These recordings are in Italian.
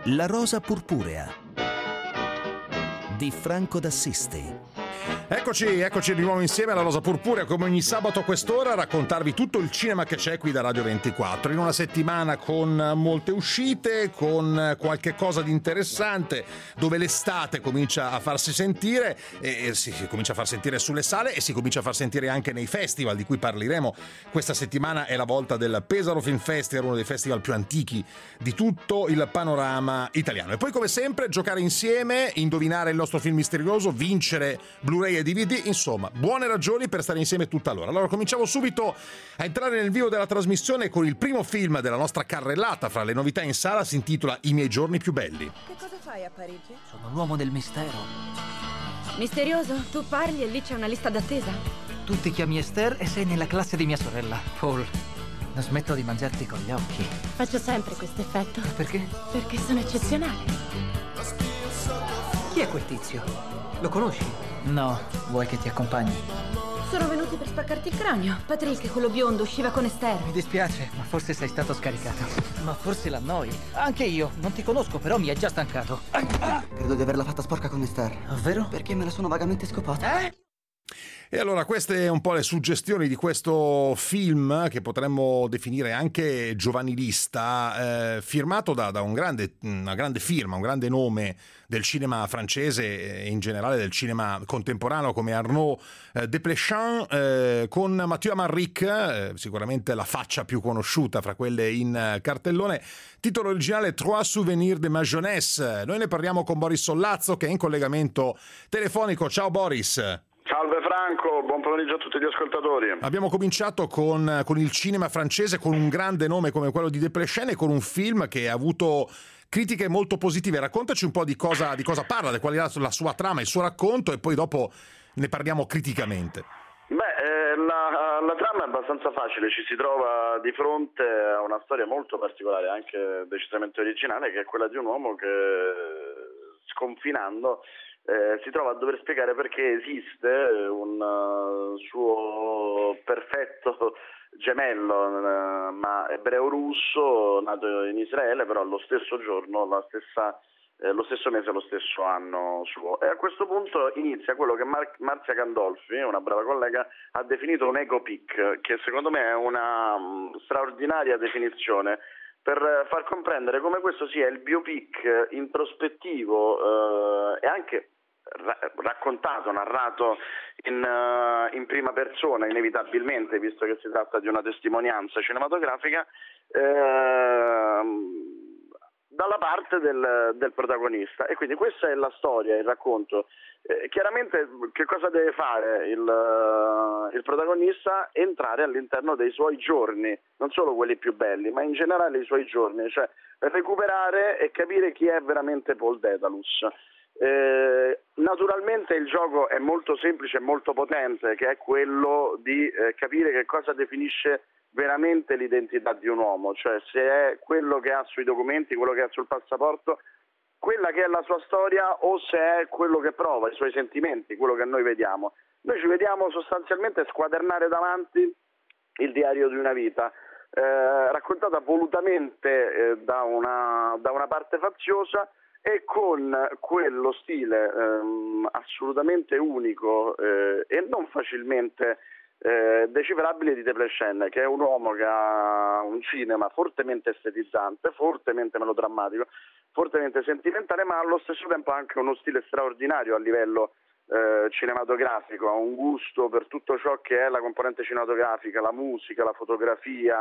La rosa purpurea di Franco d'Assisi. Eccoci di nuovo insieme alla Rosa Purpurea, come ogni sabato a quest'ora, a raccontarvi tutto il cinema che c'è qui da Radio 24, in una settimana con molte uscite, con qualche cosa di interessante, dove l'estate comincia a farsi sentire, e si comincia a far sentire sulle sale e si comincia a far sentire anche nei festival di cui parleremo. Questa settimana è la volta del Pesaro Film Festival, uno dei festival più antichi di tutto il panorama italiano. E poi, come sempre, giocare insieme, indovinare il nostro film misterioso, vincere Blu-ray e DVD, insomma, buone ragioni per stare insieme tutta l'ora. Allora cominciamo subito a entrare nel vivo della trasmissione con il primo film della nostra carrellata fra le novità in sala. Si intitola I miei giorni più belli. Che cosa fai a Parigi? Sono l'uomo del mistero. Misterioso? Tu parli e lì c'è una lista d'attesa? Tu ti chiami Esther e sei nella classe di mia sorella, Paul. Non smetto di mangiarti con gli occhi. Faccio sempre questo effetto. Perché? Perché sono eccezionale. Chi è quel tizio? Lo conosci? No, vuoi che ti accompagni? Sono venuti per spaccarti il cranio. Patrick, quello biondo, usciva con Esther. Mi dispiace, ma forse sei stato scaricato. Ma forse l'annoi. Anche io, non ti conosco, però mi hai già stancato. Credo di averla fatta sporca con Esther. Ovvero? Perché me la sono vagamente scopata. E allora queste un po' le suggestioni di questo film che potremmo definire anche giovanilista, firmato da una grande firma, un grande nome del cinema francese e in generale del cinema contemporaneo come Arnaud Desplechin, con Mathieu Amalric, sicuramente la faccia più conosciuta fra quelle in cartellone. Titolo originale Trois souvenirs de ma jeunesse. Noi ne parliamo con Boris Sollazzo, che è in collegamento telefonico. Ciao Boris. Salve Franco, buon pomeriggio a tutti gli ascoltatori. Abbiamo cominciato con il cinema francese, con un grande nome come quello di Desplechin e con un film che ha avuto critiche molto positive. Raccontaci un po' di cosa parla, di qual è la sua trama, il suo racconto, e poi dopo ne parliamo criticamente. La trama è abbastanza facile, ci si trova di fronte a una storia molto particolare, anche decisamente originale, che è quella di un uomo che, sconfinando, si trova a dover spiegare perché esiste un suo perfetto gemello, ma ebreo-russo, nato in Israele, però lo stesso giorno, lo stesso mese, lo stesso anno suo. E a questo punto inizia quello che Marzia Gandolfi, una brava collega, ha definito un ego pic, che secondo me è una straordinaria definizione per far comprendere come questo sia il biopic introspettivo e anche raccontato, narrato in prima persona, inevitabilmente, visto che si tratta di una testimonianza cinematografica, dalla parte del protagonista. E quindi questa è la storia, il racconto. Chiaramente che cosa deve fare il protagonista? Entrare all'interno dei suoi giorni, non solo quelli più belli, ma in generale i suoi giorni, cioè recuperare e capire chi è veramente Paul Dedalus. Naturalmente il gioco è molto semplice e molto potente, che è quello di capire che cosa definisce veramente l'identità di un uomo, cioè se è quello che ha sui documenti, quello che ha sul passaporto, quella che è la sua storia, o se è quello che prova, i suoi sentimenti, quello che noi vediamo. Noi ci vediamo sostanzialmente squadernare davanti il diario di una vita, raccontata volutamente da una parte faziosa, e con quello stile assolutamente unico e non facilmente decifrabile di Desplechin, che è un uomo che ha un cinema fortemente estetizzante, fortemente melodrammatico, fortemente sentimentale, ma allo stesso tempo anche uno stile straordinario a livello cinematografico, ha un gusto per tutto ciò che è la componente cinematografica, la musica, la fotografia,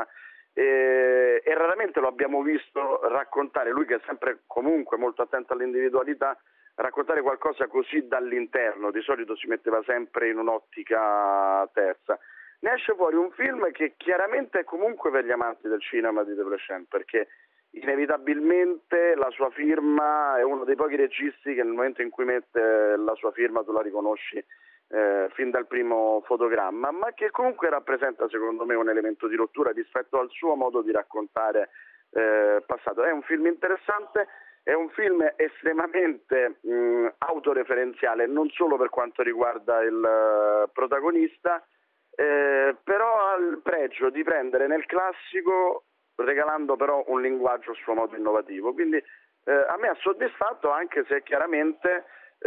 e raramente lo abbiamo visto raccontare, lui che è sempre comunque molto attento all'individualità, raccontare qualcosa così dall'interno. Di solito si metteva sempre in un'ottica terza. Ne esce fuori un film che chiaramente è comunque per gli amanti del cinema di Desplechin, perché inevitabilmente la sua firma è uno dei pochi registi che nel momento in cui mette la sua firma tu la riconosci fin dal primo fotogramma, ma che comunque rappresenta secondo me un elemento di rottura rispetto al suo modo di raccontare passato. È un film interessante, è un film estremamente autoreferenziale, non solo per quanto riguarda il protagonista, però ha il pregio di prendere nel classico, regalando però un linguaggio a suo modo innovativo. Quindi a me ha soddisfatto, anche se chiaramente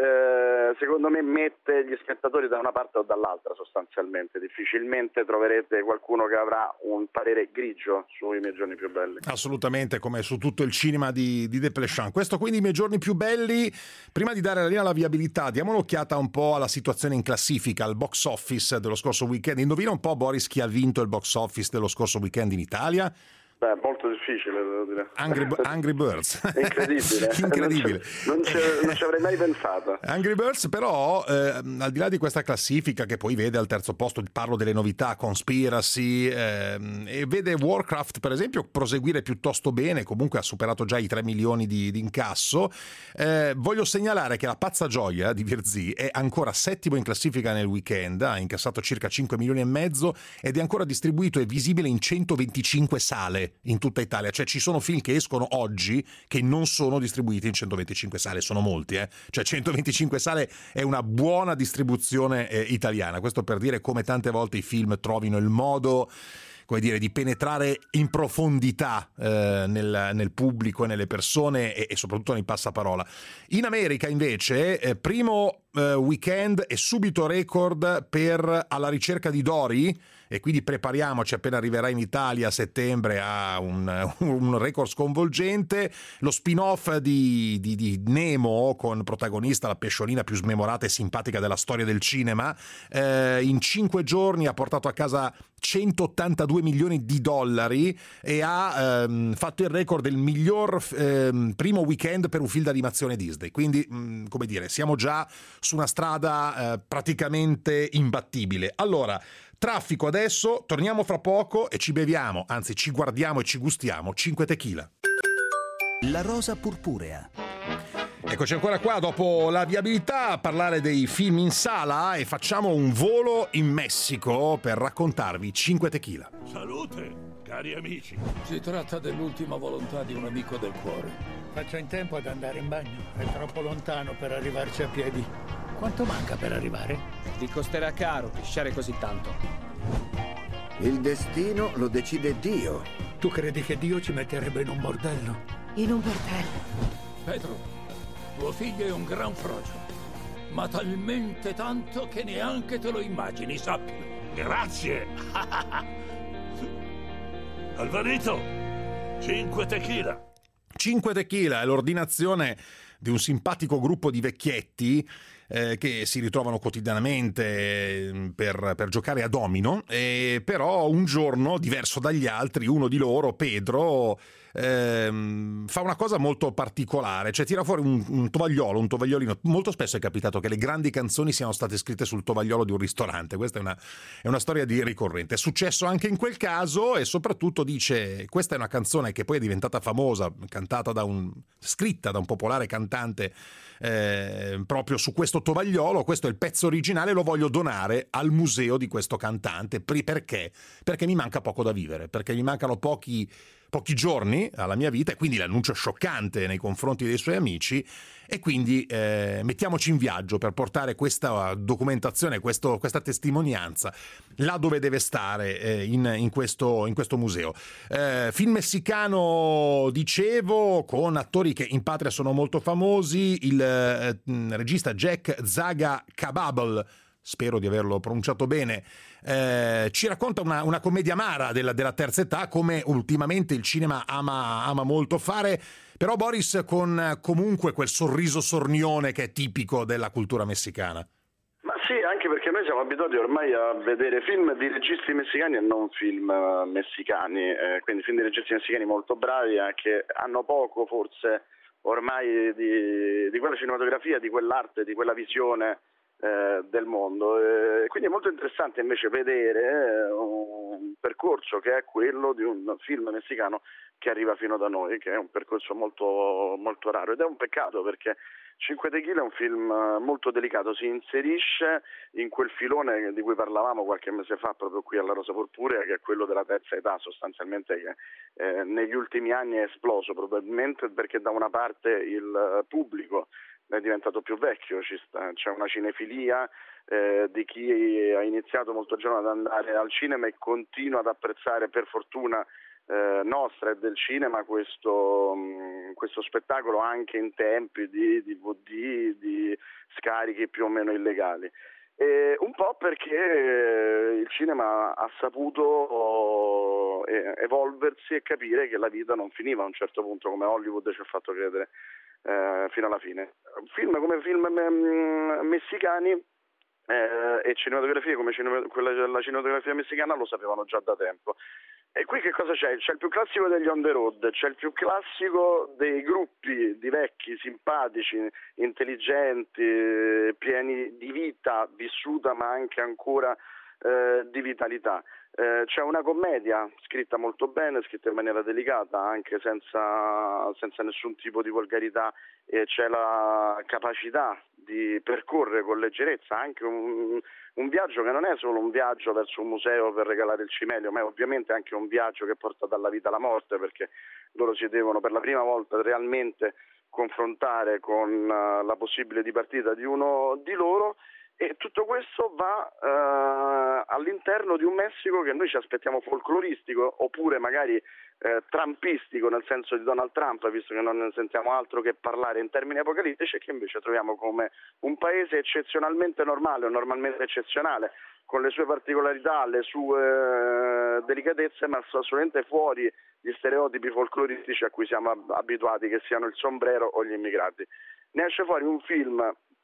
secondo me mette gli spettatori da una parte o dall'altra sostanzialmente. Difficilmente troverete qualcuno che avrà un parere grigio sui miei giorni più belli. Assolutamente, come su tutto il cinema di Desplechin. Questo quindi i miei giorni più belli. Prima di dare la linea alla viabilità, diamo un'occhiata un po' alla situazione in classifica, al box office dello scorso weekend. Indovina un po', Boris, chi ha vinto il box office dello scorso weekend in Italia? Beh, molto difficile, devo dire. Angry Birds. Incredibile. Incredibile. Non ci avrei mai pensato. Angry Birds, però, al di là di questa classifica che poi vede al terzo posto, parlo delle novità, Conspiracy, e vede Warcraft, per esempio, proseguire piuttosto bene, comunque ha superato già i 3 milioni di incasso. Voglio segnalare che La pazza gioia di Virzì è ancora settimo in classifica nel weekend, ha incassato circa 5 milioni e mezzo ed è ancora distribuito e visibile in 125 sale in tutta Italia. Cioè ci sono film che escono oggi che non sono distribuiti in 125 sale, sono molti, cioè 125 sale è una buona distribuzione italiana. Questo per dire come tante volte i film trovino il modo, come dire, di penetrare in profondità nel pubblico e nelle persone e soprattutto nel passaparola. In America invece primo weekend e subito record per Alla ricerca di Dory, e quindi prepariamoci, appena arriverà in Italia a settembre, a un record sconvolgente. Lo spin-off di Nemo, con protagonista la pesciolina più smemorata e simpatica della storia del cinema, in 5 giorni ha portato a casa 182 milioni di dollari e ha fatto il record del miglior primo weekend per un film d'animazione Disney. Quindi, come dire, siamo già su una strada praticamente imbattibile. Allora, traffico adesso, torniamo fra poco e ci beviamo, anzi ci guardiamo e ci gustiamo 5 tequila. La rosa purpurea. Eccoci ancora qua dopo la viabilità a parlare dei film in sala e facciamo un volo in Messico per raccontarvi 5 tequila. Salute, cari amici. Si tratta dell'ultima volontà di un amico del cuore. Faccio in tempo ad andare in bagno. È troppo lontano per arrivarci a piedi. Quanto manca per arrivare? Ti costerà caro pisciare così tanto. Il destino lo decide Dio. Tu credi che Dio ci metterebbe in un bordello? In un bordello? Pedro, tuo figlio è un gran frocio, ma talmente tanto che neanche te lo immagini, sappilo. Grazie. Alvarito, 5 tequila. 5 tequila è l'ordinazione di un simpatico gruppo di vecchietti che si ritrovano quotidianamente per giocare a domino, però un giorno, diverso dagli altri, uno di loro, Pedro, fa una cosa molto particolare, cioè tira fuori un tovagliolino. Molto spesso è capitato che le grandi canzoni siano state scritte sul tovagliolo di un ristorante. Questa è una storia ricorrente. È successo anche in quel caso, e soprattutto dice: questa è una canzone che poi è diventata famosa, scritta da un popolare cantante proprio su questo tovagliolo. Questo è il pezzo originale, lo voglio donare al museo di questo cantante. Perché? Perché mi manca poco da vivere, perché mi mancano pochi giorni alla mia vita, e quindi l'annuncio è scioccante nei confronti dei suoi amici, e quindi mettiamoci in viaggio per portare questa documentazione, questa testimonianza là dove deve stare, in questo museo. Film messicano, dicevo, con attori che in patria sono molto famosi. Il regista Jack Zaga Cababel, spero di averlo pronunciato bene, ci racconta una commedia amara della terza età, come ultimamente il cinema ama molto fare, però Boris con comunque quel sorriso sornione che è tipico della cultura messicana. Ma sì, anche perché noi siamo abituati ormai a vedere film di registi messicani e non film messicani, quindi film di registi messicani molto bravi, che hanno poco forse ormai di quella cinematografia, di quell'arte, di quella visione del mondo. Quindi è molto interessante invece vedere un percorso che è quello di un film messicano che arriva fino da noi, che è un percorso molto, molto raro, ed è un peccato perché 5 Tequila è un film molto delicato, si inserisce in quel filone di cui parlavamo qualche mese fa proprio qui alla Rosa Purpurea, che è quello della terza età sostanzialmente, che negli ultimi anni è esploso, probabilmente perché da una parte il pubblico è diventato più vecchio, c'è una cinefilia di chi ha iniziato molto giovane ad andare al cinema e continua ad apprezzare, per fortuna, nostra e del cinema questo spettacolo anche in tempi di DVD, di scarichi più o meno illegali. Un po' perché il cinema ha saputo evolversi e capire che la vita non finiva a un certo punto, come Hollywood ci ha fatto credere fino alla fine. Film come film messicani e cinematografie come la cinematografia messicana lo sapevano già da tempo. E qui che cosa c'è? C'è il più classico degli on the road, c'è il più classico dei gruppi di vecchi, simpatici, intelligenti, pieni di vita vissuta ma anche ancora di vitalità. C'è una commedia scritta molto bene, scritta in maniera delicata, anche senza nessun tipo di volgarità, e c'è la capacità di percorrere con leggerezza anche un viaggio che non è solo un viaggio verso un museo per regalare il cimelio, ma è ovviamente anche un viaggio che porta dalla vita alla morte, perché loro si devono per la prima volta realmente confrontare con la possibile dipartita di uno di loro. E tutto questo va all'interno di un Messico che noi ci aspettiamo folcloristico, oppure magari trumpistico, nel senso di Donald Trump, visto che non ne sentiamo altro che parlare in termini apocalittici, e che invece troviamo come un paese eccezionalmente normale, o normalmente eccezionale, con le sue particolarità, le sue delicatezze, ma assolutamente fuori gli stereotipi folcloristici a cui siamo abituati, che siano il sombrero o gli immigrati. Ne esce fuori un film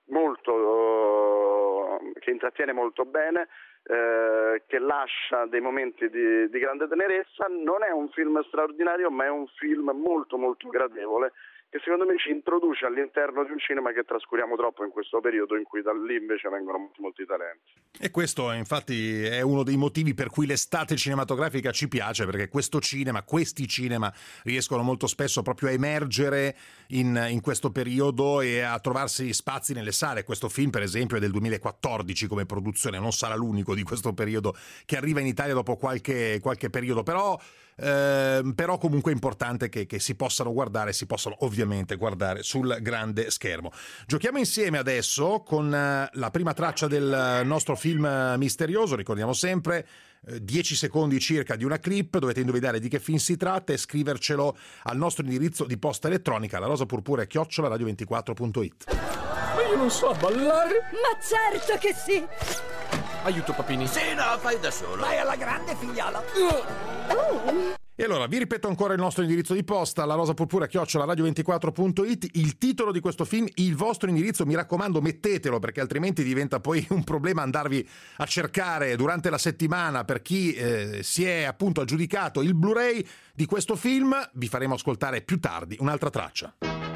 che intrattiene molto bene, che lascia dei momenti di grande tenerezza. Non è un film straordinario, ma è un film molto molto gradevole, che secondo me ci introduce all'interno di un cinema che trascuriamo troppo in questo periodo, in cui da lì invece vengono molti talenti. E questo infatti è uno dei motivi per cui l'estate cinematografica ci piace, perché questi cinema riescono molto spesso proprio a emergere in questo periodo e a trovarsi spazi nelle sale. Questo film per esempio è del 2014 come produzione, non sarà l'unico di questo periodo che arriva in Italia dopo qualche periodo, però comunque è importante che si possano ovviamente guardare sul grande schermo. Giochiamo insieme adesso con la prima traccia del nostro film misterioso. Ricordiamo sempre 10 secondi circa di una clip, dovete indovinare di che film si tratta e scrivercelo al nostro indirizzo di posta elettronica larosapurpurea@radio24.it. Ma io non so ballare. Ma certo che sì. Aiuto papini. Sì, no, fai da solo. Vai alla grande, figliolo. E allora vi ripeto ancora il nostro indirizzo di posta, larosapurpurea@radio24.it. il titolo di questo film, il vostro indirizzo, mi raccomando mettetelo, perché altrimenti diventa poi un problema andarvi a cercare durante la settimana per chi si è appunto aggiudicato il Blu-ray di questo film. Vi faremo ascoltare più tardi un'altra traccia.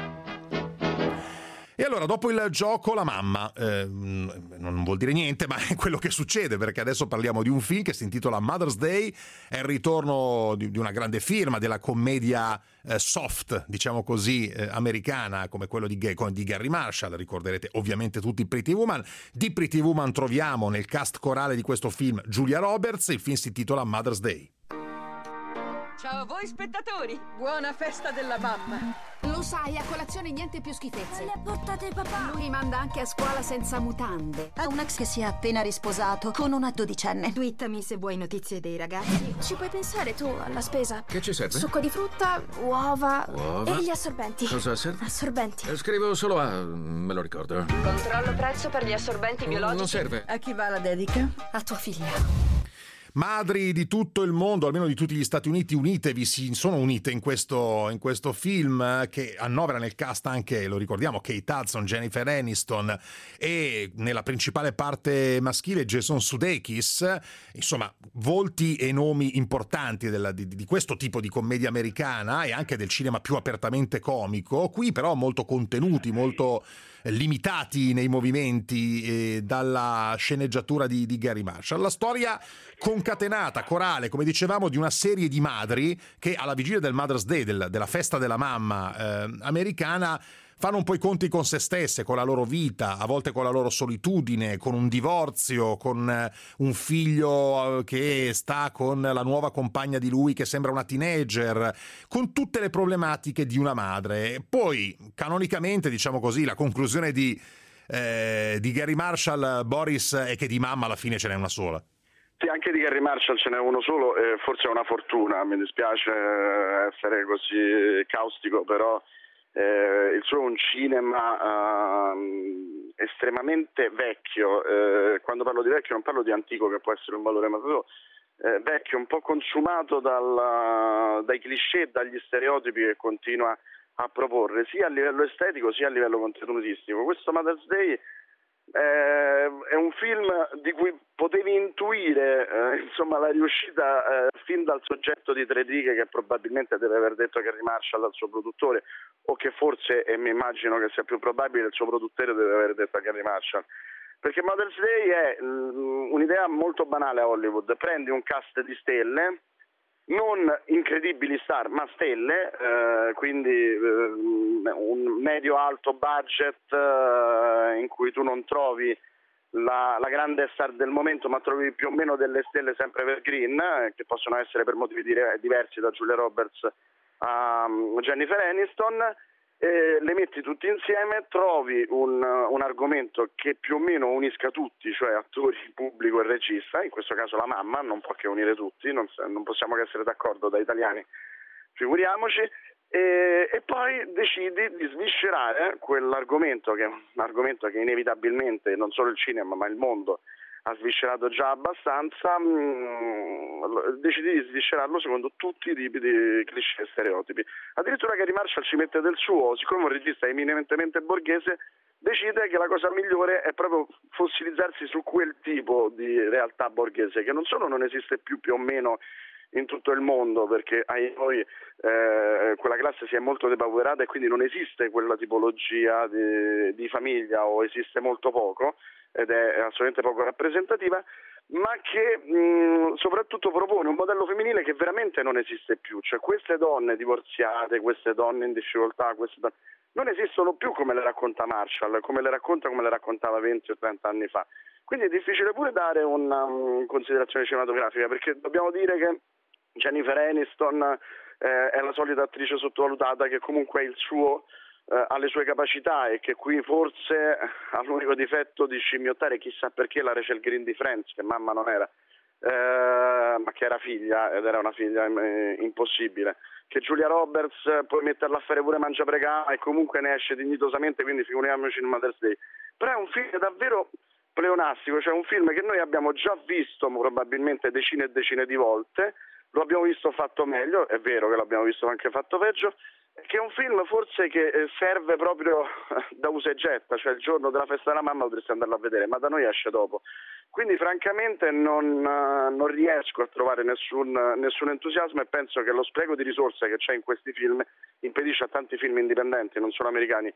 E allora, dopo il gioco, la mamma, non vuol dire niente, ma è quello che succede, perché adesso parliamo di un film che si intitola Mother's Day, è il ritorno di una grande firma della commedia soft, diciamo così, americana, come quello di Gary Marshall. Ricorderete ovviamente tutti Pretty Woman. Di Pretty Woman troviamo nel cast corale di questo film Julia Roberts. Il film si intitola Mother's Day. Ciao a voi spettatori, buona festa della mamma. Lo sai, a colazione niente più schifezze. Le ha portate papà. Lui manda anche a scuola senza mutande. Ha un ex che si è appena risposato con una 12enne. Twittami se vuoi notizie dei ragazzi. Ci puoi pensare tu alla spesa? Che ci serve? Succo di frutta, uova e gli assorbenti. Cosa serve? Assorbenti. Scrivo solo A, me lo ricordo. Controllo prezzo per gli assorbenti biologici. Non serve. A chi va la dedica? A tua figlia. Madri di tutto il mondo, almeno di tutti gli Stati Uniti, unitevi, sono unite in questo film che annovera nel cast anche, lo ricordiamo, Kate Hudson, Jennifer Aniston e nella principale parte maschile Jason Sudeikis. Insomma, volti e nomi importanti di questo tipo di commedia americana e anche del cinema più apertamente comico. Qui però molto contenuti, molto limitati nei movimenti dalla sceneggiatura di Gary Marshall. La storia concatenata, corale, come dicevamo, di una serie di madri che alla vigilia del Mother's Day, della festa della mamma americana, fanno un po' i conti con se stesse, con la loro vita, a volte con la loro solitudine, con un divorzio, con un figlio che sta con la nuova compagna di lui che sembra una teenager, con tutte le problematiche di una madre. Poi, canonicamente, diciamo così, la conclusione di Gary Marshall, Boris, è che di mamma alla fine ce n'è una sola. Sì, anche di Gary Marshall ce n'è uno solo, forse è una fortuna, mi dispiace essere così caustico, però il suo è un cinema estremamente vecchio, quando parlo di vecchio non parlo di antico che può essere un valore, ma proprio vecchio, un po' consumato dai cliché, dagli stereotipi che continua a proporre, sia a livello estetico sia a livello contenutistico. Questo Mother's Day è un film di cui potevi intuire insomma la riuscita fin dal soggetto di Tre righe che probabilmente deve aver detto Gary Marshall al suo produttore, o che forse, e mi immagino che sia più probabile, il suo produttore deve aver detto a Gary Marshall, perché Mother's Day è un'idea molto banale a Hollywood: prendi un cast di stelle, non incredibili star ma stelle, quindi un medio-alto budget in cui tu non trovi la grande star del momento ma trovi più o meno delle stelle sempre evergreen, che possono essere per motivi diversi, da Julia Roberts a Jennifer Aniston. Le metti tutti insieme, trovi un argomento che più o meno unisca tutti, cioè attori, pubblico e regista, in questo caso la mamma, non può che unire tutti, non possiamo che essere d'accordo da italiani, figuriamoci, e poi decidi di sviscerare quell'argomento, che è un argomento che inevitabilmente non solo il cinema ma il mondo ha sviscerato già abbastanza, decidi di sviscerarlo secondo tutti i tipi di cliché e stereotipi. Addirittura Gary Marshall ci mette del suo, siccome un regista eminentemente borghese, decide che la cosa migliore è proprio fossilizzarsi su quel tipo di realtà borghese, che non solo non esiste più o meno in tutto il mondo, perché noi quella classe si è molto depauperata e quindi non esiste quella tipologia di famiglia, o esiste molto poco ed è assolutamente poco rappresentativa, ma che soprattutto propone un modello femminile che veramente non esiste più, cioè queste donne divorziate, queste donne in difficoltà, non esistono più come le racconta Marshall, come le raccontava 20 o 30 anni fa. Quindi è difficile pure dare una considerazione cinematografica, perché dobbiamo dire che Jennifer Aniston è la solita attrice sottovalutata, che comunque è il suo, ha le sue capacità, e che qui forse ha l'unico difetto di scimmiottare, chissà perché, la Rachel Green di Friends, che mamma non era, ma che era figlia, ed era una figlia impossibile. Che Julia Roberts puoi metterla a fare pure Mangiapregà e comunque ne esce dignitosamente, quindi figuriamoci in Mother's Day. Però è un film davvero pleonastico, cioè un film che noi abbiamo già visto probabilmente decine e decine di volte, lo abbiamo visto fatto meglio, è vero che l'abbiamo visto anche fatto peggio, che è un film forse che serve proprio da usa e getta, cioè il giorno della festa della mamma potresti andarlo a vedere, ma da noi esce dopo. Quindi francamente non riesco a trovare nessun entusiasmo, e penso che lo spreco di risorse che c'è in questi film impedisce a tanti film indipendenti, non solo americani,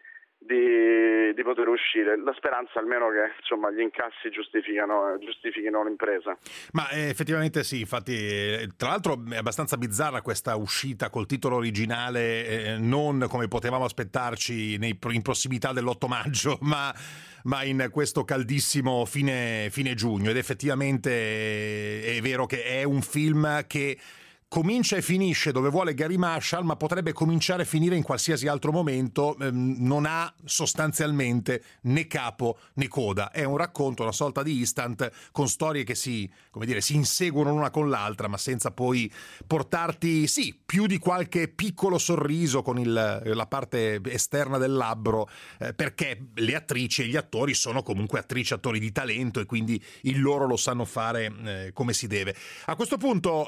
di poter uscire. La speranza almeno che insomma gli incassi giustifichino l'impresa. Ma effettivamente sì, infatti tra l'altro è abbastanza bizzarra questa uscita col titolo originale, non come potevamo aspettarci in prossimità dell'8 maggio, ma in questo caldissimo fine giugno, ed effettivamente è vero che è un film che comincia e finisce dove vuole Gary Marshall, ma potrebbe cominciare e finire in qualsiasi altro momento, non ha sostanzialmente né capo né coda, è un racconto, una sorta di instant, con storie che si inseguono l'una con l'altra, ma senza poi portarti, sì, più di qualche piccolo sorriso con la parte esterna del labbro, perché le attrici e gli attori sono comunque attori di talento, e quindi il loro lo sanno fare come si deve. A questo punto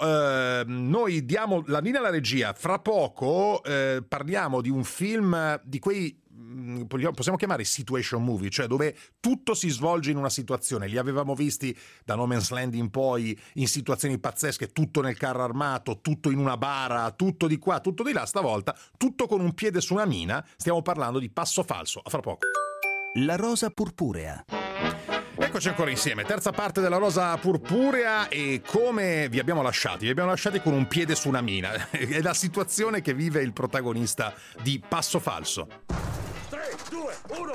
noi diamo la linea alla regia. Fra poco parliamo di un film di quei possiamo chiamare situation movie, cioè dove tutto si svolge in una situazione. Li avevamo visti da No Man's Land in poi in situazioni pazzesche, tutto nel carro armato, tutto in una bara, tutto di qua, tutto di là. Stavolta tutto con un piede su una mina. Stiamo parlando di Passo Falso. A fra poco. La rosa purpurea. Eccoci ancora insieme, terza parte della rosa purpurea, e come vi abbiamo lasciati con un piede su una mina. È la situazione che vive il protagonista di Passo Falso. 3, 2, 1,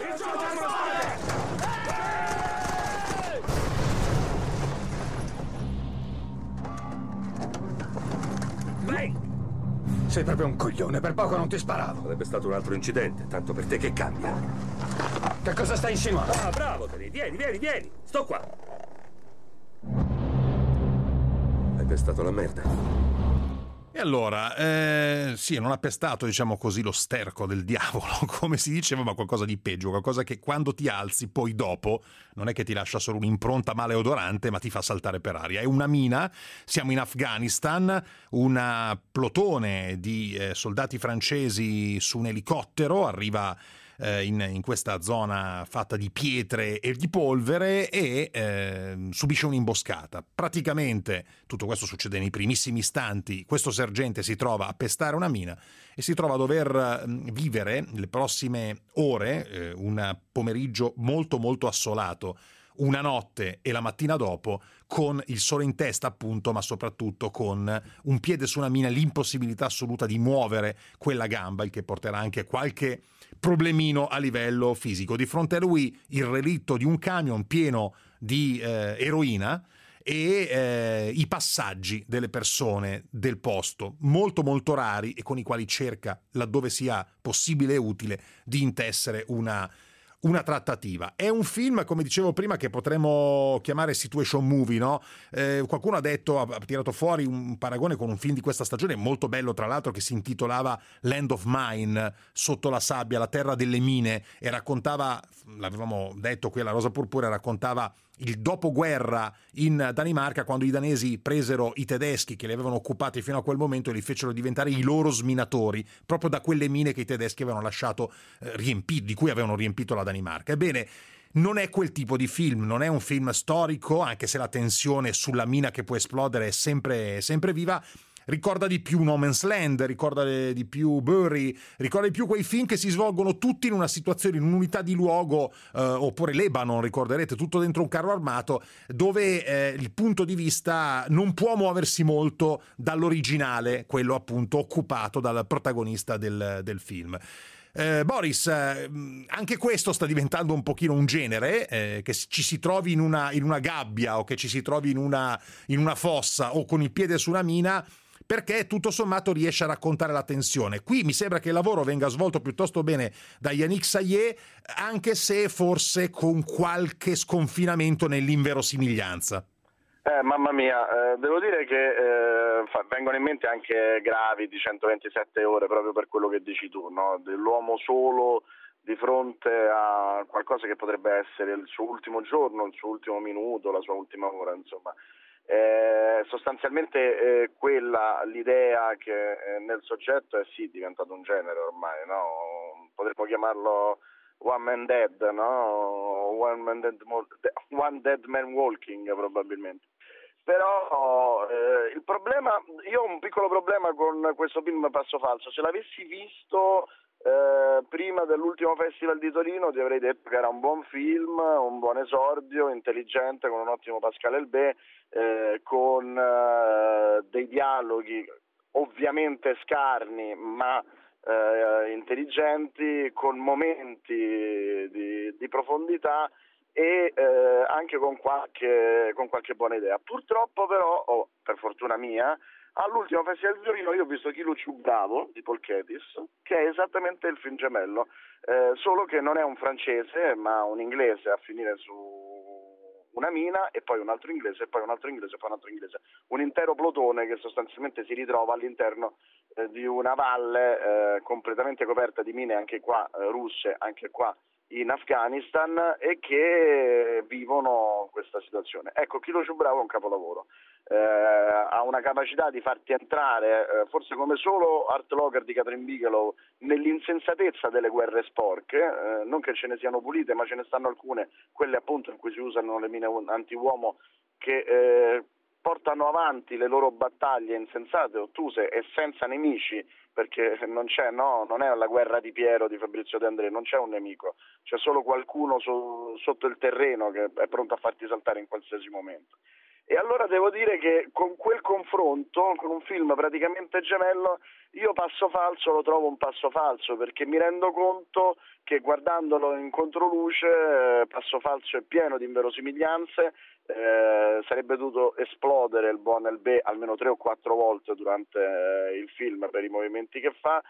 Vai! Sei proprio un coglione, per poco non ti sparavo. Sarebbe stato un altro incidente, tanto per te che cambia. Che cosa stai insinuando? Ah, bravo, Teddy, vieni, sto qua. pestato la merda. E allora, sì, non ha pestato, diciamo così, lo sterco del diavolo, come si diceva, ma qualcosa di peggio, qualcosa che quando ti alzi, poi dopo, non è che ti lascia solo un'impronta maleodorante, ma ti fa saltare per aria. È una mina, siamo in Afghanistan, un plotone di soldati francesi su un elicottero, arriva in questa zona fatta di pietre e di polvere e subisce un'imboscata. Praticamente tutto questo succede nei primissimi istanti. Questo sergente si trova a pestare una mina e si trova a dover vivere le prossime ore, un pomeriggio molto molto assolato, una notte e la mattina dopo, con il sole in testa appunto, ma soprattutto con un piede su una mina, l'impossibilità assoluta di muovere quella gamba, il che porterà anche qualche problemino a livello fisico. Di fronte a lui il relitto di un camion pieno di eroina e i passaggi delle persone del posto, molto molto rari, e con i quali cerca, laddove sia possibile e utile, di intessere una trattativa. È un film, come dicevo prima, che potremmo chiamare situation movie, no? Qualcuno ha tirato fuori un paragone con un film di questa stagione molto bello, tra l'altro, che si intitolava Land of Mine, sotto la sabbia, la terra delle mine, e raccontava, l'avevamo detto qui alla Rosa Purpurea, raccontava il dopoguerra in Danimarca, quando i danesi presero i tedeschi che li avevano occupati fino a quel momento e li fecero diventare i loro sminatori, proprio da quelle mine che i tedeschi avevano lasciato di cui avevano riempito la Danimarca. Ebbene, non è quel tipo di film, non è un film storico, anche se la tensione sulla mina che può esplodere è sempre viva. Ricorda di più No Man's Land, ricorda di più Bury, ricorda di più quei film che si svolgono tutti in una situazione, in un'unità di luogo, oppure Lebanon, ricorderete, tutto dentro un carro armato, dove il punto di vista non può muoversi molto dall'originale, quello appunto occupato dal protagonista del film. Boris, anche questo sta diventando un pochino un genere, che ci si trovi in una gabbia o che ci si trovi in una fossa o con il piede su una mina, perché tutto sommato riesce a raccontare la tensione. Qui mi sembra che il lavoro venga svolto piuttosto bene da Yannick Sayé, anche se forse con qualche sconfinamento nell'inverosimiglianza. Mamma mia, devo dire che vengono in mente anche gravi di 127 ore, proprio per quello che dici tu, no? Dell'uomo solo di fronte a qualcosa che potrebbe essere il suo ultimo giorno, il suo ultimo minuto, la sua ultima ora, insomma. Sostanzialmente l'idea che nel soggetto è sì diventato un genere ormai, no? Potremmo chiamarlo One Man Dead, no? One Dead Man Walking probabilmente. Però il problema, io ho un piccolo problema con questo film Passo Falso. Se l'avessi visto prima dell'ultimo festival di Torino ti avrei detto che era un buon film, un buon esordio, intelligente, con un ottimo Pascal Elbé, con dei dialoghi ovviamente scarni ma intelligenti, con momenti di profondità e anche con qualche buona idea. Purtroppo però, per fortuna mia, all'ultimo festival di Torino io ho visto Chi Luciu Bravo di Paul Ketis, che è esattamente il film gemello, solo che non è un francese ma un inglese a finire su una mina, e poi un altro inglese, e poi un altro inglese, e poi un altro inglese, un intero plotone che sostanzialmente si ritrova all'interno di una valle completamente coperta di mine, anche qua russe, anche qua in Afghanistan, e che vivono questa situazione. Ecco, Chi Luciu Bravo è un capolavoro, ha una capacità di farti entrare, forse come solo Art Locker di Catherine Bigelow, nell'insensatezza delle guerre sporche, non che ce ne siano pulite, ma ce ne stanno alcune, quelle appunto in cui si usano le mine antiuomo, che portano avanti le loro battaglie insensate, ottuse e senza nemici, perché non è la guerra di Piero, di Fabrizio De André, non c'è un nemico, c'è solo qualcuno sotto il terreno che è pronto a farti saltare in qualsiasi momento. E allora devo dire che con quel confronto, con un film praticamente gemello, io Passo Falso lo trovo un passo falso, perché mi rendo conto che guardandolo in controluce Passo Falso è pieno di inverosimiglianze, sarebbe dovuto esplodere il buon Elbé almeno 3 o 4 volte durante il film per i movimenti che fa,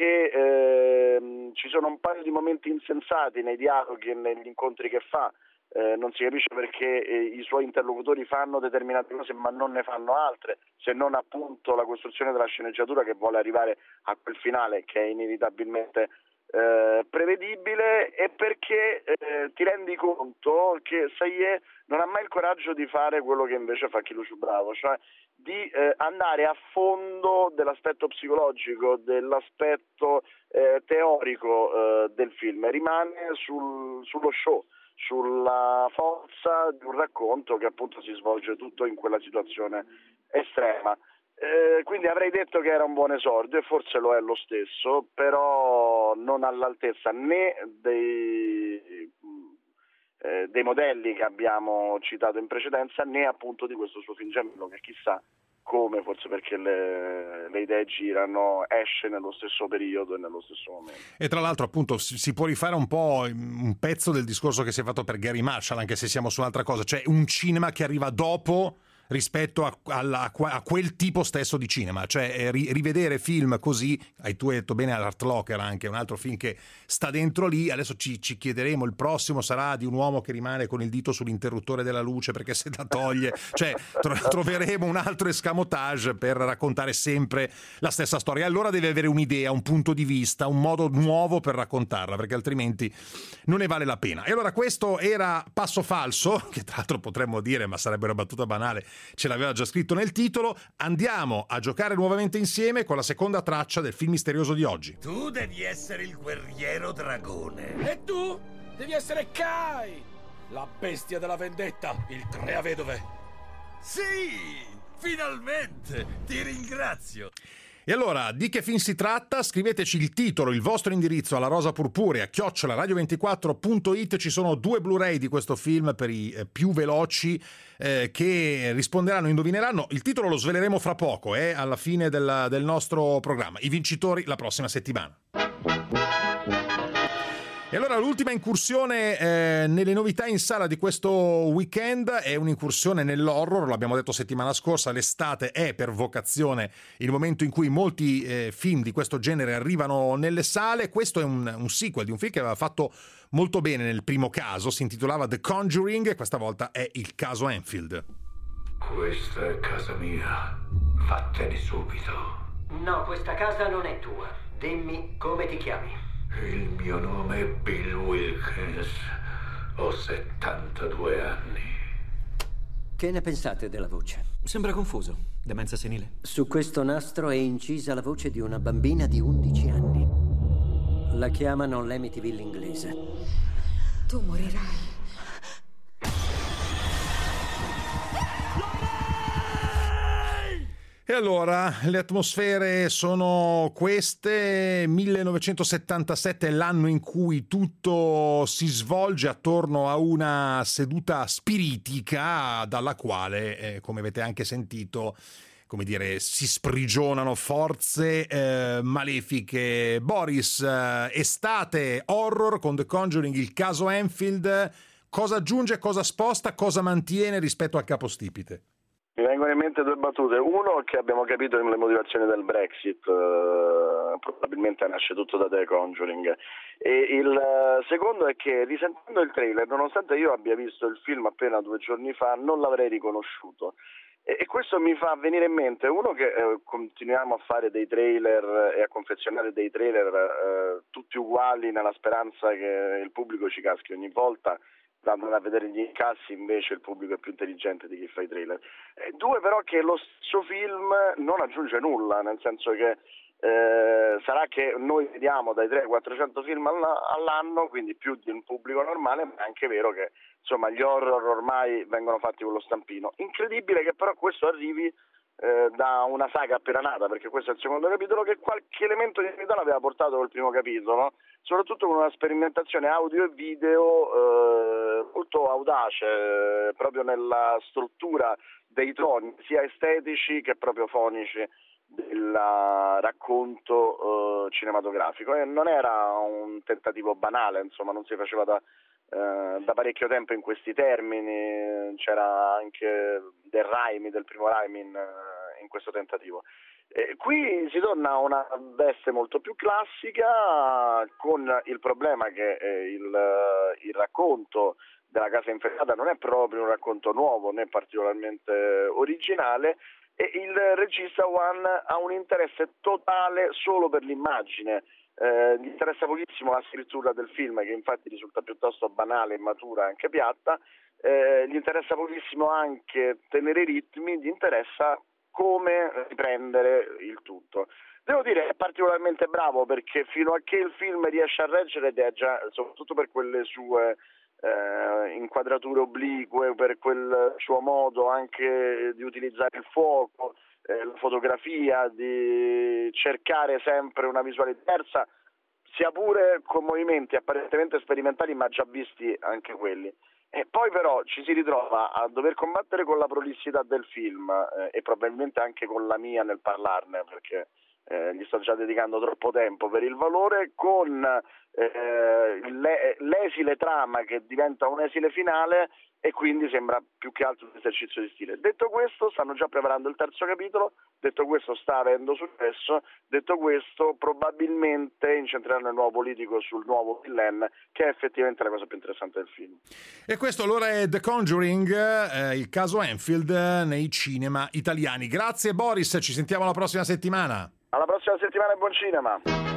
perché ci sono un paio di momenti insensati nei dialoghi e negli incontri che fa, non si capisce perché i suoi interlocutori fanno determinate cose ma non ne fanno altre, se non appunto la costruzione della sceneggiatura che vuole arrivare a quel finale che è inevitabilmente prevedibile, e perché ti rendi conto che Sayé non ha mai il coraggio di fare quello che invece fa Chiluciu Bravo, cioè di andare a fondo dell'aspetto psicologico, dell'aspetto teorico del film, rimane sullo show, sulla forza di un racconto che appunto si svolge tutto in quella situazione estrema. Quindi avrei detto che era un buon esordio e forse lo è lo stesso, però non all'altezza né dei modelli che abbiamo citato in precedenza, né appunto di questo suo film gemello che chissà come, forse perché le idee girano, esce nello stesso periodo e nello stesso momento. E tra l'altro appunto si può rifare un po' un pezzo del discorso che si è fatto per Gary Marshall, anche se siamo su un'altra cosa, cioè un cinema che arriva dopo rispetto a quel tipo stesso di cinema, cioè rivedere film così, tu hai detto bene Art Locker, anche un altro film che sta dentro lì. Adesso ci chiederemo, il prossimo sarà di un uomo che rimane con il dito sull'interruttore della luce perché se la toglie, cioè troveremo un altro escamotage per raccontare sempre la stessa storia. Allora deve avere un'idea, un punto di vista, un modo nuovo per raccontarla, perché altrimenti non ne vale la pena. E allora questo era Passo Falso, che tra l'altro potremmo dire, ma sarebbe una battuta banale, ce l'aveva già scritto nel titolo. Andiamo a giocare nuovamente insieme con la seconda traccia del film misterioso di oggi. Tu devi essere il guerriero dragone. E tu devi essere Kai, la bestia della vendetta, il Crea Vedove. Sì, finalmente, ti ringrazio. E allora, di che film si tratta? Scriveteci il titolo, il vostro indirizzo alla rosapurpurea @radio24.it. Ci sono 2 Blu-ray di questo film per i più veloci che risponderanno, indovineranno. Il titolo lo sveleremo fra poco, alla fine del nostro programma. I vincitori la prossima settimana. E allora l'ultima incursione nelle novità in sala di questo weekend è un'incursione nell'horror. L'abbiamo detto settimana scorsa, l'estate è per vocazione il momento in cui molti film di questo genere arrivano nelle sale. Questo è un sequel di un film che aveva fatto molto bene nel primo caso, si intitolava The Conjuring, e questa volta è il caso Enfield. Questa è casa mia, vattene subito. No, questa casa non è tua. Dimmi come ti chiami. Il mio nome è Bill Wilkins. Ho 72 anni. Che ne pensate della voce? Sembra confuso. Demenza senile. Su questo nastro è incisa la voce di una bambina di 11 anni. La chiamano l'Amityville inglese. Tu morirai. E allora, le atmosfere sono queste. 1977 è l'anno in cui tutto si svolge attorno a una seduta spiritica dalla quale, come avete anche sentito, come dire, si sprigionano forze malefiche. Boris, estate horror con The Conjuring, il caso Enfield, cosa aggiunge, cosa sposta, cosa mantiene rispetto al capostipite? Mi vengono in mente 2 battute. Uno, che abbiamo capito le motivazioni del Brexit, probabilmente nasce tutto da The Conjuring. E il secondo è che, risentendo il trailer, nonostante io abbia visto il film appena 2 giorni fa, non l'avrei riconosciuto. E questo mi fa venire in mente, uno, che continuiamo a fare dei trailer e a confezionare dei trailer tutti uguali, nella speranza che il pubblico ci caschi ogni volta. Andando a vedere gli incassi, invece il pubblico è più intelligente di chi fa i trailer. 2, però, che lo stesso film non aggiunge nulla, nel senso che sarà che noi vediamo dai 300-400 film all'anno, quindi più di un pubblico normale, ma è anche vero che insomma gli horror ormai vengono fatti con lo stampino. Incredibile che però questo arrivi da una saga appena nata, perché questo è il secondo capitolo, che qualche elemento di novità l'aveva portato col primo capitolo, soprattutto con una sperimentazione audio e video molto audace, proprio nella struttura dei toni, sia estetici che proprio fonici, del racconto cinematografico. E non era un tentativo banale, insomma, non si faceva da parecchio tempo in questi termini. C'era anche del primo Raimi in questo tentativo. Qui si torna a una veste molto più classica, con il problema che il racconto della Casa Infestata non è proprio un racconto nuovo né particolarmente originale, e il regista Wan ha un interesse totale solo per l'immagine. Gli interessa pochissimo la scrittura del film, che infatti risulta piuttosto banale, immatura, anche piatta. Gli interessa pochissimo anche tenere i ritmi, gli interessa come riprendere il tutto. Devo dire è particolarmente bravo, perché fino a che il film riesce a reggere, ed è già, soprattutto per quelle sue inquadrature oblique, per quel suo modo anche di utilizzare il fuoco, la fotografia, di cercare sempre una visuale diversa, sia pure con movimenti apparentemente sperimentali, ma già visti anche quelli. E poi però ci si ritrova a dover combattere con la prolissità del film, e probabilmente anche con la mia nel parlarne, perché gli sto già dedicando troppo tempo per il valore, con l'esile trama che diventa un esile finale, e quindi sembra più che altro un esercizio di stile. Detto questo, stanno già preparando il terzo capitolo, detto questo sta avendo successo, detto questo probabilmente incentreranno il nuovo politico sul nuovo villain, che è effettivamente la cosa più interessante del film. E questo allora è The Conjuring, il caso Enfield nei cinema italiani. Grazie Boris, ci sentiamo la prossima settimana. Alla prossima settimana e buon cinema!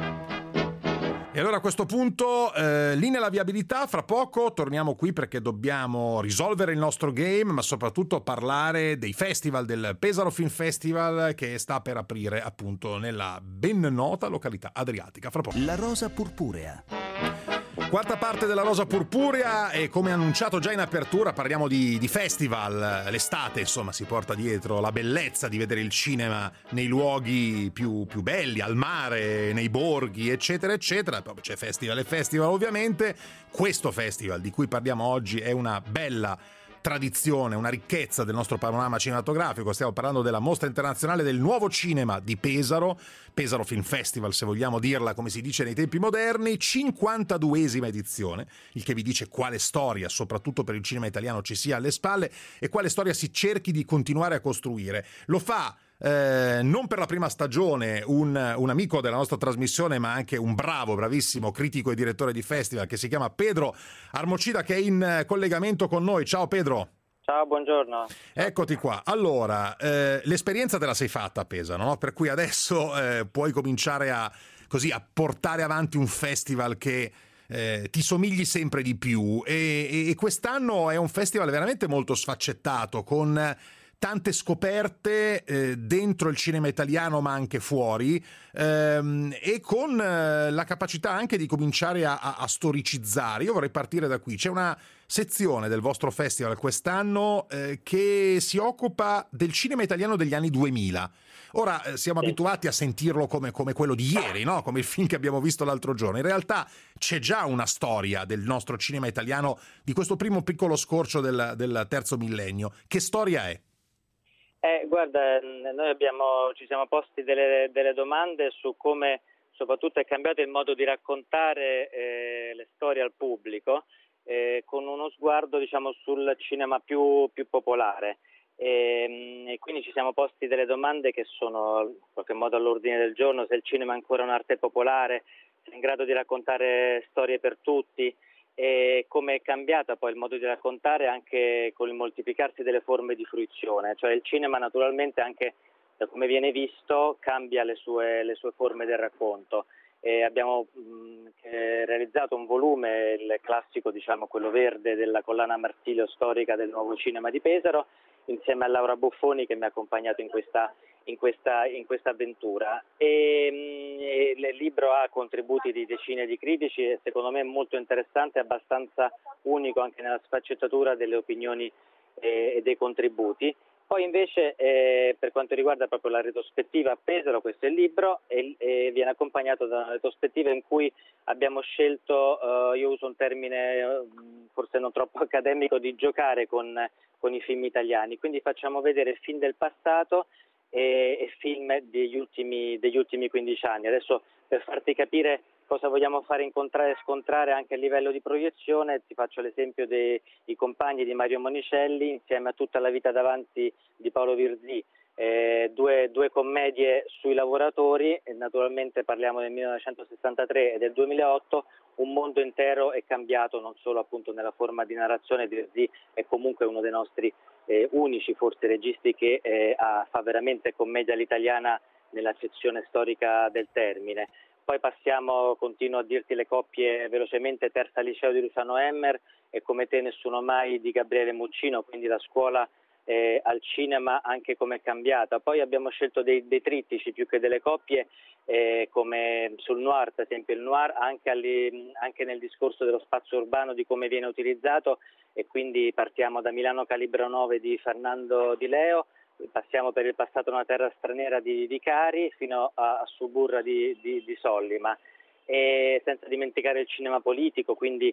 E allora a questo punto, linea alla viabilità, fra poco torniamo qui perché dobbiamo risolvere il nostro game, ma soprattutto parlare dei festival, del Pesaro Film Festival che sta per aprire appunto nella ben nota località adriatica. Fra poco. La Rosa Purpurea. Quarta parte della Rosa Purpurea, e come annunciato già in apertura parliamo di festival. L'estate insomma si porta dietro la bellezza di vedere il cinema nei luoghi più belli, al mare, nei borghi, eccetera eccetera. Poi c'è festival e festival ovviamente. Questo festival di cui parliamo oggi è una bella tradizione, una ricchezza del nostro panorama cinematografico. Stiamo parlando della Mostra Internazionale del Nuovo Cinema di Pesaro Film Festival, se vogliamo dirla come si dice nei tempi moderni, 52esima edizione, il che vi dice quale storia, soprattutto per il cinema italiano, ci sia alle spalle e quale storia si cerchi di continuare a costruire. Lo fa non per la prima stagione un amico della nostra trasmissione, ma anche un bravissimo critico e direttore di festival che si chiama Pedro Armocida, che è in collegamento con noi. Ciao Pedro. Ciao, buongiorno. Eccoti qua. Allora, l'esperienza te la sei fatta a Pesaro, no? Per cui adesso puoi cominciare a portare avanti un festival che ti somigli sempre di più, e quest'anno è un festival veramente molto sfaccettato, con tante scoperte dentro il cinema italiano ma anche fuori, e con la capacità anche di cominciare a storicizzare. Io vorrei partire da qui. C'è una sezione del vostro festival quest'anno che si occupa del cinema italiano degli anni 2000. Ora siamo abituati a sentirlo come quello di ieri, no? Come il film che abbiamo visto l'altro giorno. In realtà c'è già una storia del nostro cinema italiano, di questo primo piccolo scorcio del terzo millennio. Che storia è? Guarda, noi ci siamo posti delle domande su come soprattutto è cambiato il modo di raccontare le storie al pubblico, con uno sguardo sul cinema più popolare, e quindi ci siamo posti delle domande che sono in qualche modo all'ordine del giorno: se il cinema è ancora un'arte popolare, se è in grado di raccontare storie per tutti, e come è cambiata poi il modo di raccontare anche con il moltiplicarsi delle forme di fruizione. Cioè il cinema naturalmente, anche da come viene visto, cambia le sue forme del racconto, e abbiamo realizzato un volume, il classico, quello verde, della collana Marsilio storica del Nuovo Cinema di Pesaro, insieme a Laura Buffoni, che mi ha accompagnato in questa avventura, e il libro ha contributi di decine di critici, e secondo me è molto interessante e abbastanza unico anche nella sfaccettatura delle opinioni e dei contributi. Poi invece per quanto riguarda proprio la retrospettiva a Pesaro, questo è il libro, e viene accompagnato da una retrospettiva in cui abbiamo scelto, io uso un termine forse non troppo accademico, di giocare con i film italiani. Quindi facciamo vedere film del passato e film degli ultimi 15 anni. Adesso, per farti capire cosa vogliamo fare incontrare e scontrare anche a livello di proiezione, ti faccio l'esempio dei Compagni di Mario Monicelli insieme a Tutta la vita davanti di Paolo Virzì, due commedie sui lavoratori, e naturalmente parliamo del 1963 e del 2008. Un mondo intero è cambiato, non solo appunto nella forma di narrazione. Virzì è comunque uno dei nostri unici forse registi che fa veramente commedia all'italiana nella accezione storica del termine. Poi continuo a dirti le coppie velocemente: Terza Liceo di Luciano Emmer e Come te nessuno mai di Gabriele Muccino, quindi la scuola al cinema anche come è cambiata. Poi abbiamo scelto dei trittici più che delle coppie, come sul noir, per esempio il noir anche nel discorso dello spazio urbano, di come viene utilizzato, e quindi partiamo da Milano Calibro 9 di Fernando Di Leo, passiamo per Il passato una terra straniera di Vicari fino a Suburra di Sollima, e senza dimenticare il cinema politico, quindi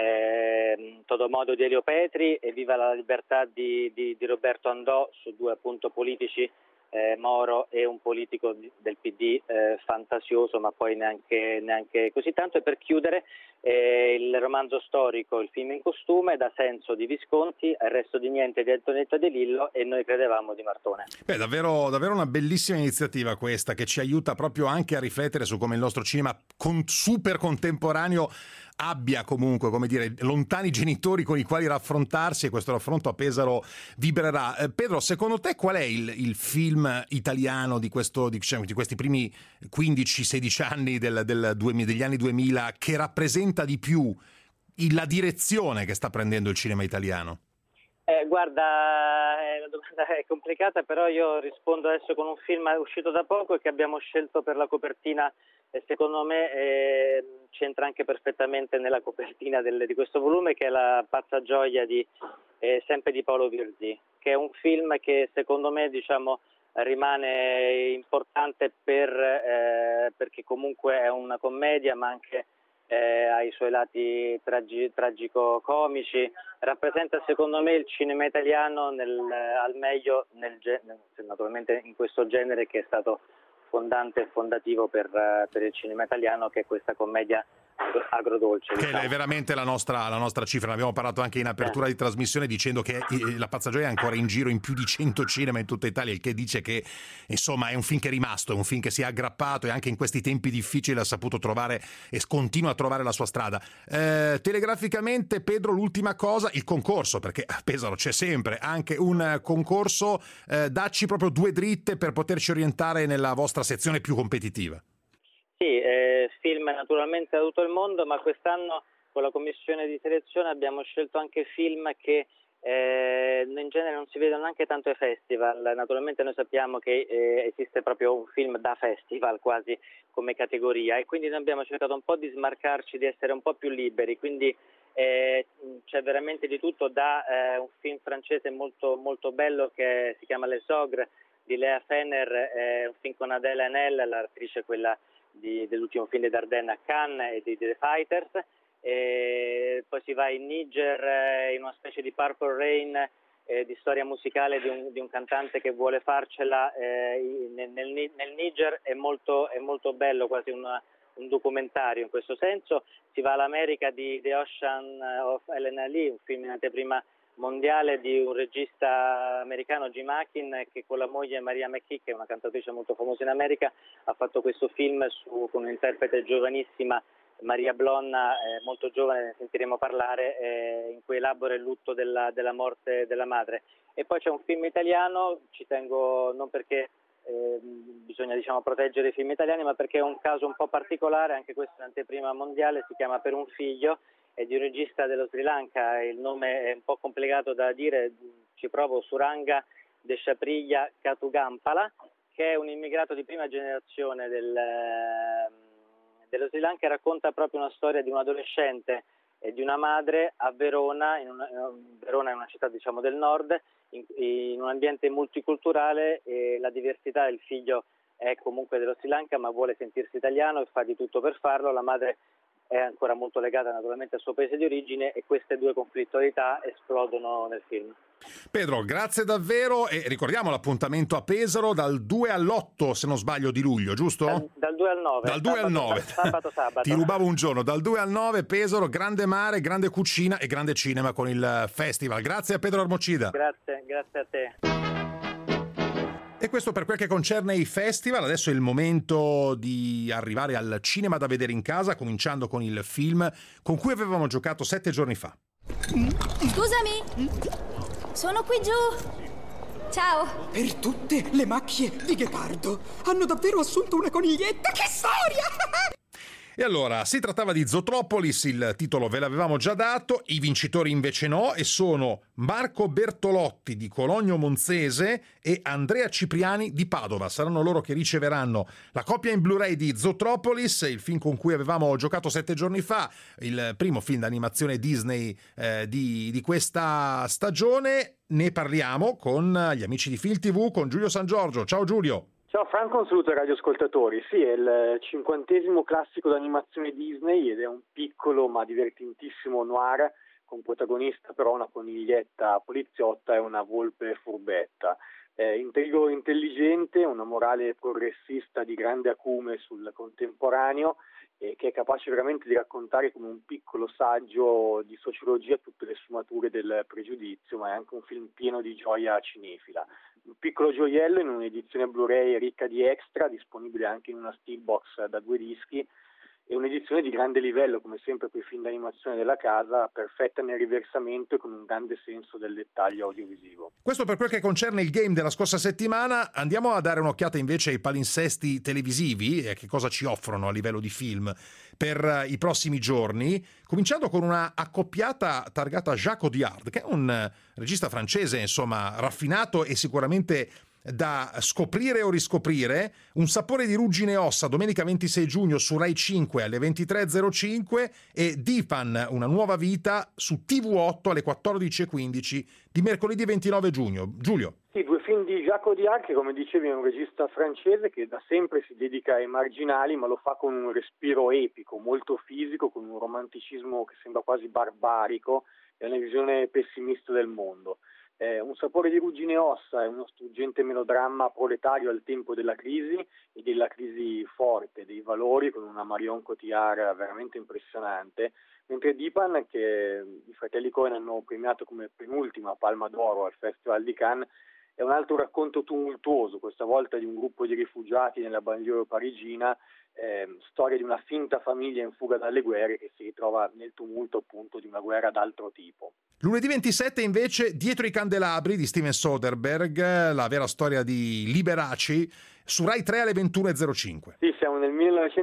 Todomodo di Elio Petri e Viva la libertà di Roberto Andò, su due appunto politici, Moro e un politico del PD fantasioso, ma poi neanche così tanto. E per chiudere il romanzo storico Il film in costume, Da senso di Visconti, Il resto di niente di Antonietta De Lillo e Noi credevamo di Martone. Davvero una bellissima iniziativa questa, che ci aiuta proprio anche a riflettere su come il nostro cinema super contemporaneo abbia comunque, come dire, lontani genitori con i quali raffrontarsi, e questo raffronto a Pesaro vibrerà. Pedro, secondo te qual è il film italiano di questi primi 15-16 anni degli anni 2000 che rappresenta di più la direzione che sta prendendo il cinema italiano? Guarda, la domanda è complicata, però io rispondo adesso con un film uscito da poco e che abbiamo scelto per la copertina, e secondo me c'entra anche perfettamente nella copertina di questo volume, che è La pazza gioia sempre di Paolo Virzì, che è un film che secondo me rimane importante perché comunque è una commedia, ma anche ha i suoi lati tragico-comici, rappresenta secondo me il cinema italiano al meglio, naturalmente in questo genere che è stato fondante e fondativo per il cinema italiano, che è questa commedia agrodolce. Che è veramente la nostra cifra, ne abbiamo parlato anche in apertura di trasmissione, dicendo che La pazza gioia è ancora in giro in più di 100 cinema in tutta Italia, il che dice che insomma è un film che è rimasto, è un film che si è aggrappato e anche in questi tempi difficili ha saputo trovare e continua a trovare la sua strada. Telegraficamente, Pedro, l'ultima cosa, il concorso, perché a Pesaro c'è sempre anche un concorso, dacci proprio due dritte per poterci orientare nella vostra sezione più competitiva. Sì, film naturalmente da tutto il mondo, ma quest'anno con la commissione di selezione abbiamo scelto anche film che in genere non si vedono neanche tanto ai festival. Naturalmente noi sappiamo che esiste proprio un film da festival quasi come categoria, e quindi noi abbiamo cercato un po' di smarcarci, di essere un po' più liberi, quindi c'è veramente di tutto, da un film francese molto, molto bello che si chiama Les Ogres di Léa Fener, un film con Adèle Haenel, l'attrice quella dell'ultimo film di Dardenne a Cannes e di The Fighters, e poi si va in Niger in una specie di Purple Rain di storia musicale di un cantante che vuole farcela nel Niger. È molto bello, quasi un documentario in questo senso. Si va all'America di The Ocean of Elena Lee, un film in anteprima mondiale di un regista americano, Jim Akin, che con la moglie Maria McKee, che è una cantatrice molto famosa in America, ha fatto questo film con un'interprete giovanissima, Maria Blonna, molto giovane, ne sentiremo parlare, in cui elabora il lutto della morte della madre. E poi c'è un film italiano, ci tengo non perché bisogna proteggere i film italiani, ma perché è un caso un po' particolare, anche questo in anteprima mondiale, si chiama Per un figlio, è di un regista dello Sri Lanka, il nome è un po' complicato da dire, ci provo, Suranga Deshapriya Katugampala, che è un immigrato di prima generazione dello Sri Lanka, e racconta proprio una storia di un adolescente e di una madre a Verona, Verona è una città del nord, in un ambiente multiculturale, e la diversità del figlio è comunque dello Sri Lanka ma vuole sentirsi italiano e fa di tutto per farlo. La madre è ancora molto legata naturalmente al suo paese di origine, e queste due conflittualità esplodono nel film. Pedro, grazie davvero, e ricordiamo l'appuntamento a Pesaro dal 2 all'8, se non sbaglio, di luglio, giusto? Dal 2 al 9. Dal 2 al 9. Sabato. Ti rubavo un giorno. Dal 2 al 9, Pesaro, grande mare, grande cucina e grande cinema con il festival. Grazie a Pedro Armocida. Grazie a te. E E questo per quel che concerne i festival. Adesso è il momento di arrivare al cinema da vedere in casa, cominciando con il film con cui avevamo giocato 7 giorni fa. Scusami, sono qui giù. Ciao. Per tutte le macchie di Ghepardo hanno davvero assunto una coniglietta? Che storia! E allora, si trattava di Zootropolis, il titolo ve l'avevamo già dato, i vincitori invece no, e sono Marco Bertolotti di Cologno Monzese e Andrea Cipriani di Padova. Saranno loro che riceveranno la copia in Blu-ray di Zootropolis, il film con cui avevamo giocato 7 giorni fa, il primo film d'animazione Disney di questa stagione. Ne parliamo con gli amici di Film TV, con Giulio San Giorgio. Ciao Giulio! Ciao Franco, un saluto ai radioascoltatori. Sì, è il 50° classico d'animazione Disney ed è un piccolo ma divertentissimo noir con protagonista però una coniglietta poliziotta e una volpe furbetta. Intrigo intelligente, una morale progressista di grande acume sul contemporaneo che è capace veramente di raccontare come un piccolo saggio di sociologia tutte le sfumature del pregiudizio, ma è anche un film pieno di gioia cinefila. Un piccolo gioiello in un'edizione Blu-ray ricca di extra, disponibile anche in una steelbox da 2 dischi, e un'edizione di grande livello, come sempre quei film d'animazione della casa, perfetta nel riversamento e con un grande senso del dettaglio audiovisivo. Questo per quel che concerne il game della scorsa settimana. Andiamo a dare un'occhiata invece ai palinsesti televisivi e che cosa ci offrono a livello di film per i prossimi giorni, cominciando con una accoppiata targata Jacques Audiard, che è un regista francese, insomma, raffinato e sicuramente da scoprire o riscoprire. Un sapore di ruggine e ossa, domenica 26 giugno su Rai 5 alle 23.05 e Dipan, una nuova vita su TV8 alle 14.15 di mercoledì 29 giugno. Giulio. Sì, 2 film di Jacques Audiard, che come dicevi è un regista francese che da sempre si dedica ai marginali, ma lo fa con un respiro epico, molto fisico, con un romanticismo che sembra quasi barbarico e una visione pessimista del mondo. Un sapore di ruggine e ossa è uno struggente melodramma proletario al tempo della crisi e della crisi forte dei valori, con una Marion Cotillard veramente impressionante, mentre Dipan, che i fratelli Coen hanno premiato come penultima Palma d'Oro al Festival di Cannes, è un altro racconto tumultuoso, questa volta di un gruppo di rifugiati nella banlieue parigina, storia di una finta famiglia in fuga dalle guerre che si ritrova nel tumulto appunto di una guerra d'altro tipo. Lunedì 27 invece Dietro i candelabri di Steven Soderbergh, la vera storia di Liberace, su Rai 3 alle 21.05. Sì, siamo nel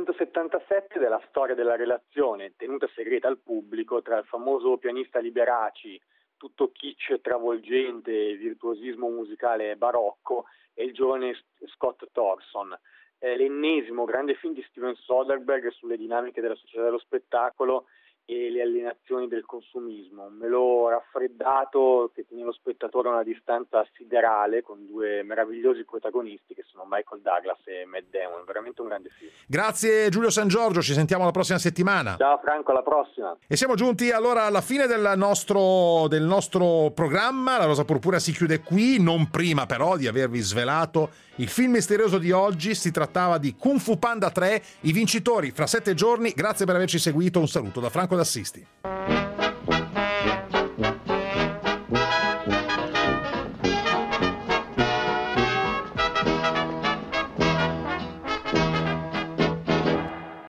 1977 della storia della relazione tenuta segreta al pubblico tra il famoso pianista Liberace, tutto kitsch travolgente e virtuosismo musicale barocco, e il giovane Scott Thorson. L'ennesimo grande film di Steven Soderbergh sulle dinamiche della società dello spettacolo e le alienazioni del consumismo, un melò raffreddato che tiene lo spettatore a una distanza siderale con 2 meravigliosi protagonisti che sono Michael Douglas e Matt Damon. Veramente un grande film. Grazie Giulio San Giorgio, ci sentiamo la prossima settimana. Ciao Franco, alla prossima. E siamo giunti allora alla fine del nostro programma. La Rosa Purpurea si chiude qui, non prima però di avervi svelato il film misterioso di oggi. Si trattava di Kung Fu Panda 3, i vincitori fra 7 giorni. Grazie per averci seguito, un saluto da Franco D'Assisti.